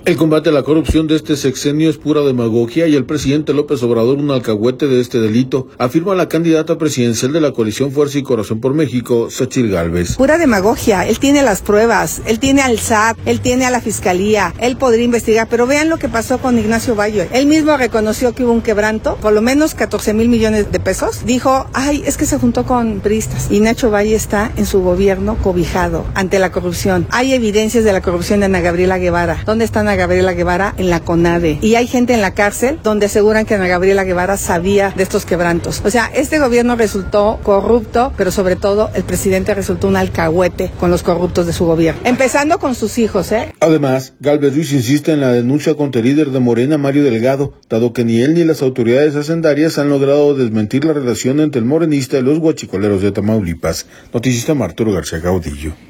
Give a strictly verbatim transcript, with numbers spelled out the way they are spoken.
El combate a la corrupción de este sexenio es pura demagogia y el presidente López Obrador un alcahuete de este delito, afirma la candidata presidencial de la coalición Fuerza y Corazón por México, Xochitl Gálvez. Pura demagogia, él tiene las pruebas, él tiene al S A T, él tiene a la Fiscalía, él podría investigar, pero vean lo que pasó con Ignacio Bayo. Él mismo reconoció que hubo un quebranto, por lo menos catorce mil millones de pesos. Dijo, ay, es que se juntó con priistas. Ignacio Bayo está en su gobierno cobijado ante la corrupción. Hay evidencias de la corrupción de Ana Gabriela Guevara. ¿Dónde está Ana Gabriela Guevara? En la CONADE. Y hay gente en la cárcel donde aseguran que Ana Gabriela Guevara sabía de estos quebrantos. O sea, este gobierno resultó corrupto, pero sobre todo el presidente resultó un alcahuete con los corruptos de su gobierno. Empezando con sus hijos, ¿eh? Además, Gálvez Ruiz insiste en la denuncia contra el líder de Morena, Mario Delgado, dado que ni él ni las autoridades hacendarias han logrado desmentir la relación entre el morenista y los guachicoleros de Tamaulipas. Noticias Arturo García Caudillo.